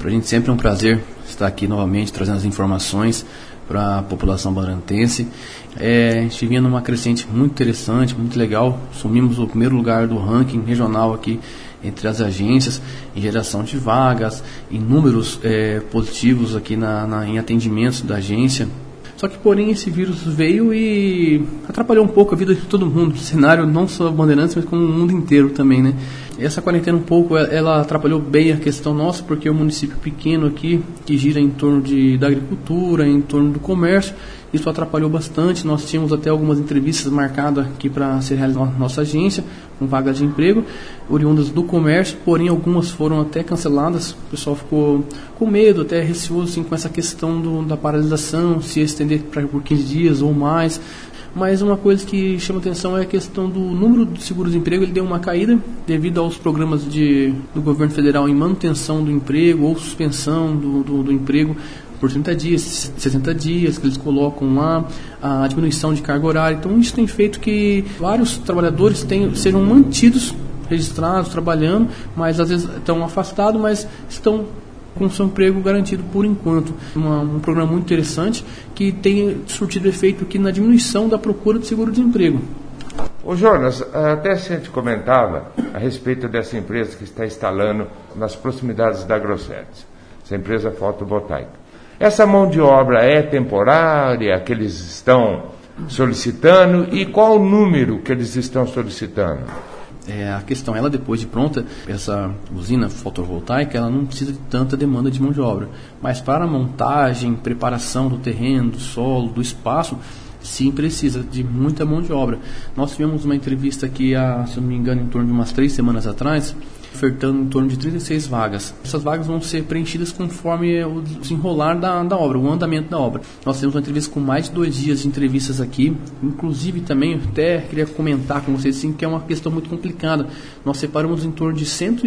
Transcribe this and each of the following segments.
Para a gente sempre é um prazer estar aqui novamente trazendo as informações para a população barantense. A gente vinha numa crescente muito interessante, muito legal. Assumimos o primeiro lugar do ranking regional aqui entre as agências em geração de vagas, em números positivos aqui em atendimentos da agência. Só que, porém, esse vírus veio e atrapalhou um pouco a vida de todo mundo, o cenário não só Bandeirantes, mas como o mundo inteiro também, né? Essa quarentena um pouco, ela atrapalhou bem a questão nossa, porque é um município pequeno aqui, que gira em torno da agricultura, em torno do comércio, isso atrapalhou bastante. Nós tínhamos até algumas entrevistas marcadas aqui para ser realizadas na nossa agência, com vagas de emprego, oriundas do comércio, porém algumas foram até canceladas. O pessoal ficou com medo, até receoso assim, com essa questão da paralisação, se estender por 15 dias ou mais. Mas uma coisa que chama atenção é a questão do número de seguro-desemprego. Ele deu uma caída devido aos programas do governo federal em manutenção do emprego ou suspensão do emprego por 30 dias, 60 dias, que eles colocam lá, a diminuição de carga horária. Então isso tem feito que vários trabalhadores sejam mantidos, registrados, trabalhando, mas às vezes estão afastados, mas estão com seu emprego garantido por enquanto. Um programa muito interessante que tem surtido efeito aqui na diminuição da procura de seguro-desemprego. Ô Jonas, até a gente comentava a respeito dessa empresa que está instalando nas proximidades da Grossetes, essa empresa fotovoltaica. Essa mão de obra é temporária, que eles estão solicitando, e qual o número que eles estão solicitando? A questão, ela depois de pronta, essa usina fotovoltaica, ela não precisa de tanta demanda de mão de obra. Mas para a montagem, preparação do terreno, do solo, do espaço, sim precisa de muita mão de obra. Nós tivemos uma entrevista aqui, se não me engano, em torno de umas 3 semanas atrás, ofertando em torno de 36 vagas. Essas vagas vão ser preenchidas conforme o desenrolar da obra, o andamento da obra. Nós temos uma entrevista com mais de 2 dias de entrevistas aqui, inclusive também, até queria comentar com vocês assim, que é uma questão muito complicada. Nós separamos em torno de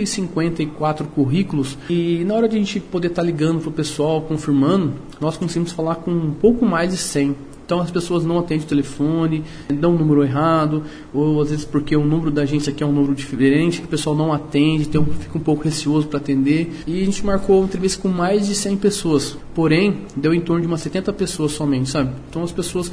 154 currículos e na hora de a gente poder estar ligando para o pessoal, confirmando, nós conseguimos falar com um pouco mais de 100. Então as pessoas não atendem o telefone, dão um número errado, ou às vezes porque o número da agência aqui é um número diferente, que o pessoal não atende, fica um pouco receoso para atender. E a gente marcou uma entrevista com mais de 100 pessoas, porém deu em torno de umas 70 pessoas somente, sabe? Então as pessoas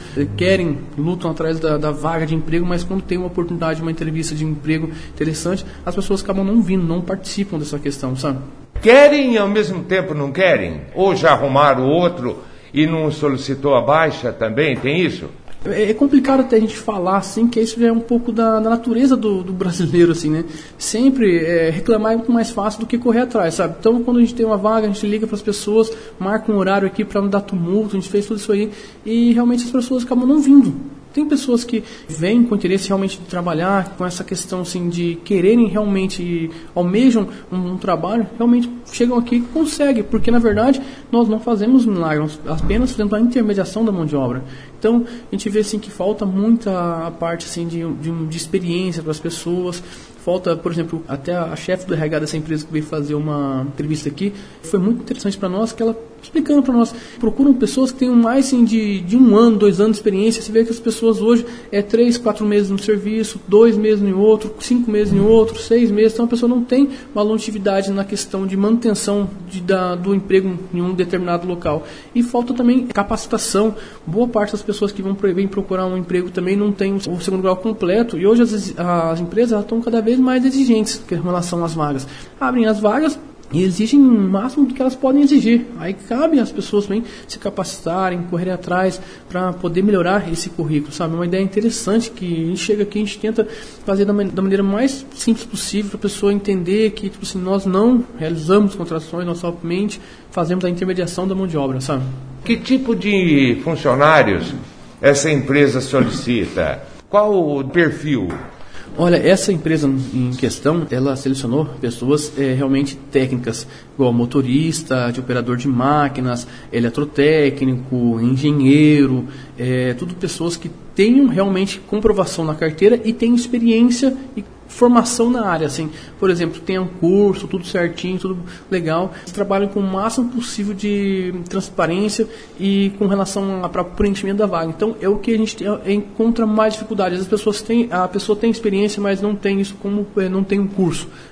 lutam atrás da vaga de emprego, mas quando tem uma oportunidade, uma entrevista de emprego interessante, as pessoas acabam não vindo, não participam dessa questão, sabe? Querem e ao mesmo tempo não querem? Ou já arrumaram outro e não solicitou a baixa também? Tem isso? É complicado até a gente falar assim, que isso já é um pouco da natureza do brasileiro, assim, né? Sempre reclamar é muito mais fácil do que correr atrás, sabe? Então, quando a gente tem uma vaga, a gente liga para as pessoas, marca um horário aqui para não dar tumulto, a gente fez tudo isso aí, e realmente as pessoas acabam não vindo. Tem pessoas que vêm com interesse realmente de trabalhar, com essa questão assim, de quererem realmente, almejam um trabalho, realmente chegam aqui e conseguem, porque na verdade nós não fazemos milagre, nós apenas fazemos a intermediação da mão de obra. Então a gente vê assim, que falta muita parte assim, de experiência para as pessoas. Falta, por exemplo, até a chefe do RH dessa empresa que veio fazer uma entrevista aqui, foi muito interessante para nós, que ela explicando para nós, procuram pessoas que tenham mais assim, de 1 ano, 2 anos de experiência. Você vê que as pessoas hoje 3, 4 meses no serviço, 2 meses em outro, 5 meses em outro, 6 meses, então a pessoa não tem uma longevidade na questão de manutenção do emprego em um determinado local. E falta também capacitação. Boa parte das pessoas que vêm procurar um emprego também não tem o segundo grau completo, e hoje as empresas estão cada vez mais exigentes em relação às vagas. Abrem as vagas e exigem o máximo do que elas podem exigir. Aí cabe às pessoas também se capacitarem, correrem atrás para poder melhorar esse currículo, sabe? Uma ideia interessante que a gente chega aqui, a gente tenta fazer da maneira mais simples possível para a pessoa entender que tipo assim, nós não realizamos contratações, nós somente fazemos a intermediação da mão de obra, sabe? Que tipo de funcionários essa empresa solicita? Qual o perfil? Olha, essa empresa em questão, ela selecionou pessoas realmente técnicas, igual motorista, de operador de máquinas, eletrotécnico, engenheiro, tudo pessoas que tenham realmente comprovação na carteira e tenham experiência e formação na área, assim, por exemplo, tem um curso, tudo certinho, tudo legal, eles trabalham com o máximo possível de transparência e com relação ao preenchimento da vaga. Então é o que a gente encontra mais dificuldade. A pessoa tem experiência, mas não tem isso como não tem um curso.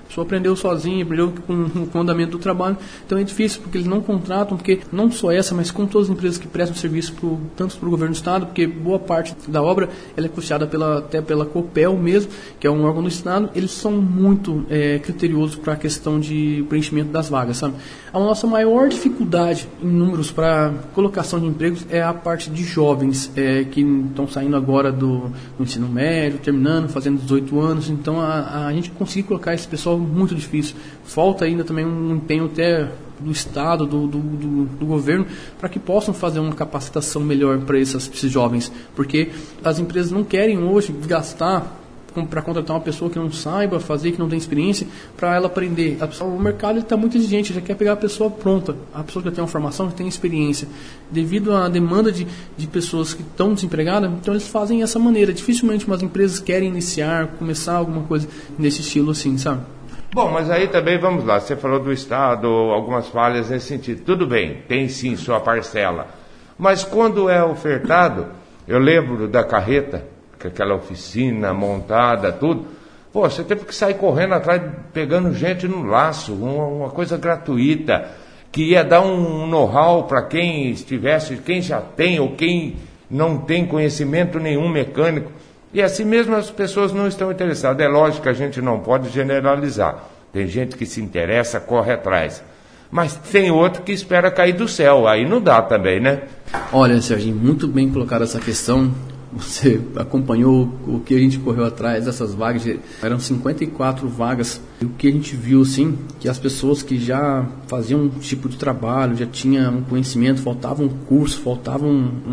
A pessoa aprendeu sozinha, aprendeu com o andamento do trabalho. Então é difícil, porque eles não contratam, porque não só essa, mas como todas as empresas que prestam serviço tanto para o governo do Estado, porque boa parte da obra ela é custeada até pela COPEL mesmo, que é um órgão do Estado, eles são muito criteriosos para a questão de preenchimento das vagas, sabe? A nossa maior dificuldade em números para colocação de empregos é a parte de jovens que estão saindo agora do ensino médio, terminando, fazendo 18 anos. Então a gente conseguir colocar esse pessoal é muito difícil. Falta ainda também um empenho até do Estado, do governo, para que possam fazer uma capacitação melhor para esses jovens, porque as empresas não querem hoje gastar para contratar uma pessoa que não saiba fazer, que não tem experiência, para ela aprender. O mercado está muito exigente, já quer pegar a pessoa pronta, a pessoa que já tem uma formação, que tem experiência. Devido à demanda de pessoas que estão desempregadas, então eles fazem dessa maneira. Dificilmente umas empresas querem começar alguma coisa nesse estilo assim, sabe? Bom, mas aí também, vamos lá, você falou do Estado, algumas falhas nesse sentido. Tudo bem, tem sim sua parcela. Mas quando é ofertado, eu lembro da carreta, aquela oficina montada, tudo. Pô, você teve que sair correndo atrás, pegando gente no laço, uma coisa gratuita, que ia dar um know-how para quem estivesse, quem já tem ou quem não tem conhecimento nenhum mecânico. E assim mesmo as pessoas não estão interessadas. É lógico que a gente não pode generalizar. Tem gente que se interessa, corre atrás. Mas tem outro que espera cair do céu. Aí não dá também, né? Olha, Serginho, muito bem colocada essa questão. Você acompanhou o que a gente correu atrás dessas vagas, eram 54 vagas. E o que a gente viu, assim, que as pessoas que já faziam um tipo de trabalho, já tinham um conhecimento, faltava um curso, faltava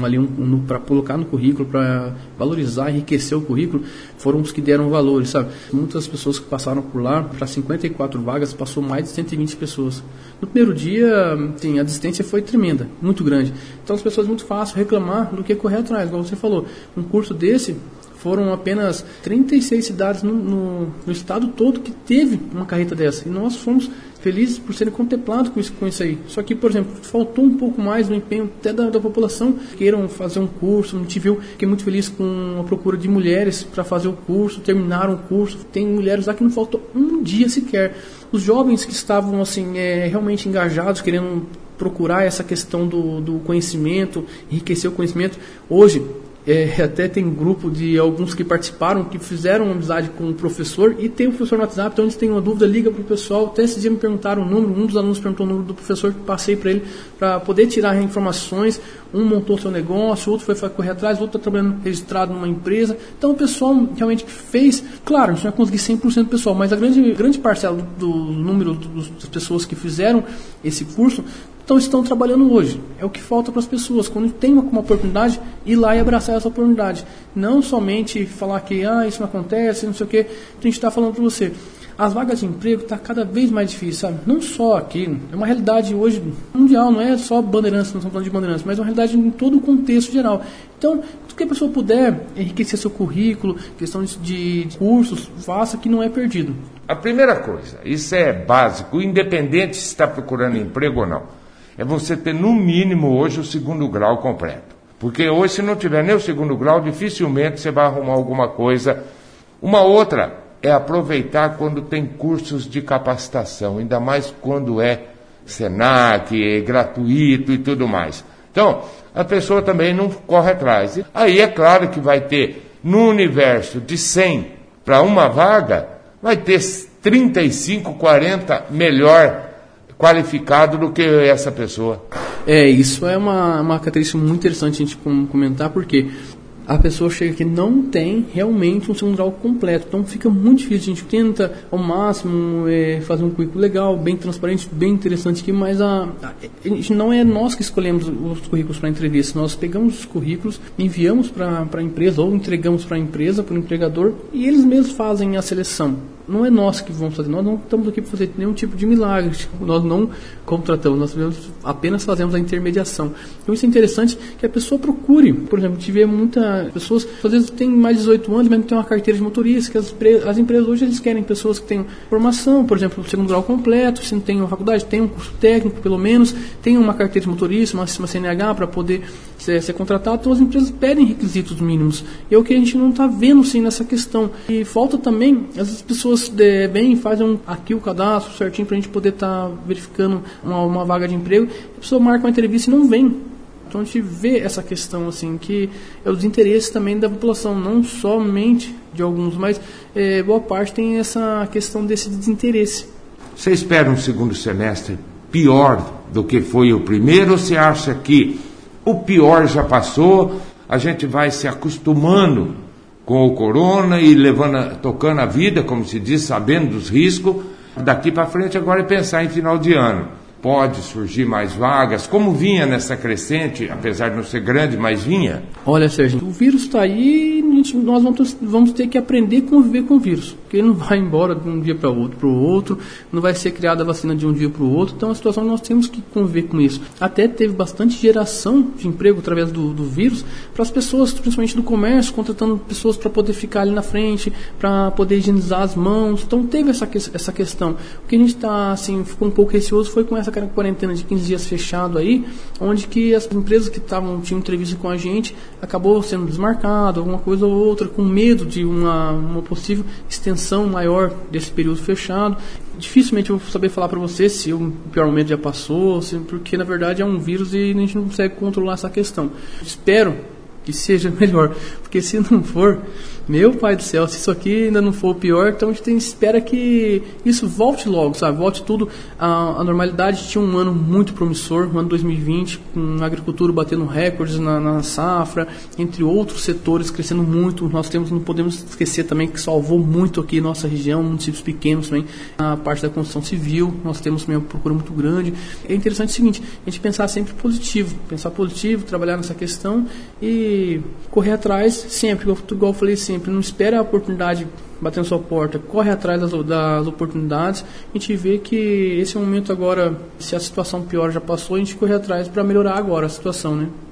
para colocar no currículo, para valorizar, enriquecer o currículo, foram os que deram valores, sabe? Muitas pessoas que passaram por lá, para 54 vagas, passou mais de 120 pessoas. No primeiro dia, sim, a distância foi tremenda, muito grande. Então as pessoas muito fácil reclamar do que correr atrás, igual você falou. Um curso desse, foram apenas 36 cidades no estado todo que teve uma carreta dessa. E nós fomos felizes por serem contemplados com isso aí. Só que, por exemplo, faltou um pouco mais no empenho até da população que queiram fazer um curso. A gente viu, fiquei muito feliz com a procura de mulheres para fazer o curso, terminaram o curso. Tem mulheres lá que não faltou um dia sequer. Os jovens que estavam assim, realmente engajados, querendo procurar essa questão do conhecimento, enriquecer o conhecimento, hoje até tem grupo de alguns que participaram, que fizeram uma amizade com o professor, e tem o professor no WhatsApp, então eles têm uma dúvida, liga para o pessoal. Até esse dia me perguntaram o número, um dos alunos perguntou o número do professor, que passei para ele, para poder tirar informações. Um montou seu negócio, outro foi correr atrás, outro está trabalhando registrado numa empresa. Então o pessoal realmente fez, claro, a gente não vai conseguir 100% do pessoal, mas a grande parcela do número das pessoas que fizeram esse curso estão trabalhando hoje. É o que falta para as pessoas, quando tem uma oportunidade, ir lá e abraçar essa oportunidade. Não somente falar que isso não acontece, não sei o que. A gente está falando para você. As vagas de emprego estão cada vez mais difíceis, sabe? Não só aqui, é uma realidade hoje mundial, não é só Bandeirantes, não estamos falando de Bandeirantes, mas é uma realidade em todo o contexto geral. Então, se que a pessoa puder enriquecer seu currículo, questão de cursos, faça, que não é perdido. A primeira coisa, isso é básico, independente se está procurando emprego ou não, é você ter no mínimo hoje o 2º grau completo. Porque hoje, se não tiver nem o 2º grau, dificilmente você vai arrumar alguma coisa. Uma outra é aproveitar quando tem cursos de capacitação, ainda mais quando é Senac, é gratuito e tudo mais. Então, a pessoa também não corre atrás. Aí é claro que vai ter, no universo de 100 para uma vaga, vai ter 35, 40 melhor qualificado do que essa pessoa. Isso é uma característica muito interessante a gente comentar, porque a pessoa chega aqui não tem realmente um 2º grau completo, então fica muito difícil. A gente tenta ao máximo fazer um currículo legal, bem transparente, bem interessante aqui, mas a gente não é nós que escolhemos os currículos para entrevista. Nós pegamos os currículos, enviamos para a empresa ou entregamos para a empresa, para o empregador, e eles mesmos fazem a seleção. Não é nós que vamos fazer, nós não estamos aqui para fazer nenhum tipo de milagre, nós não contratamos, nós apenas fazemos a intermediação. Então isso é interessante, que a pessoa procure. Por exemplo, a gente vê muitas pessoas, às vezes tem mais de 18 anos, mas não tem uma carteira de motorista, que as empresas hoje eles querem pessoas que tenham formação, por exemplo, 2º grau completo, se não tem uma faculdade, tem um curso técnico pelo menos, tem uma carteira de motorista, uma CNH para poder ser contratado. Então as empresas pedem requisitos mínimos, e é o que a gente não está vendo sim nessa questão. E falta também as pessoas pessoas vêm e fazem aqui o cadastro certinho para a gente poder estar verificando uma vaga de emprego, a pessoa marca uma entrevista e não vem. Então a gente vê essa questão assim, que é o desinteresse também da população, não somente de alguns, mas boa parte tem essa questão desse desinteresse. Você espera um segundo semestre pior do que foi o primeiro, ou você acha que o pior já passou, a gente vai se acostumando com o corona e tocando a vida, como se diz, sabendo dos riscos, daqui para frente agora é pensar em final de ano. Pode surgir mais vagas, como vinha nessa crescente, apesar de não ser grande, mas vinha? Olha, Sérgio, o vírus está aí e nós vamos ter que aprender a conviver com o vírus, porque ele não vai embora de um dia para o outro, não vai ser criada a vacina de um dia para o outro, então a situação nós temos que conviver com isso. Até teve bastante geração de emprego através do vírus para as pessoas, principalmente do comércio, contratando pessoas para poder ficar ali na frente, para poder higienizar as mãos, então teve essa questão. O que a gente está, assim, ficou um pouco receoso foi com essa quarentena de 15 dias fechado aí, onde que as empresas que tinham entrevista com a gente acabou sendo desmarcado, alguma coisa ou outra, com medo de uma possível extensão maior desse período fechado. Dificilmente eu vou saber falar para você se o pior momento já passou, porque na verdade é um vírus e a gente não consegue controlar essa questão. Espero que seja melhor, porque se não for, meu pai do céu, se isso aqui ainda não for o pior, então a gente espera que isso volte logo, sabe? Volte tudo à normalidade. Tinha um ano muito promissor, o ano 2020, com a agricultura batendo recordes na safra, entre outros setores crescendo muito. Não podemos esquecer também que salvou muito aqui nossa região, municípios pequenos também, a parte da construção civil, nós temos também uma procura muito grande. É interessante o seguinte, a gente pensar sempre positivo, trabalhar nessa questão e correr atrás sempre, igual eu falei sempre, não espera a oportunidade bater na sua porta, corre atrás das oportunidades. A gente vê que esse é o momento agora, se a situação pior já passou, a gente corre atrás para melhorar agora a situação, né?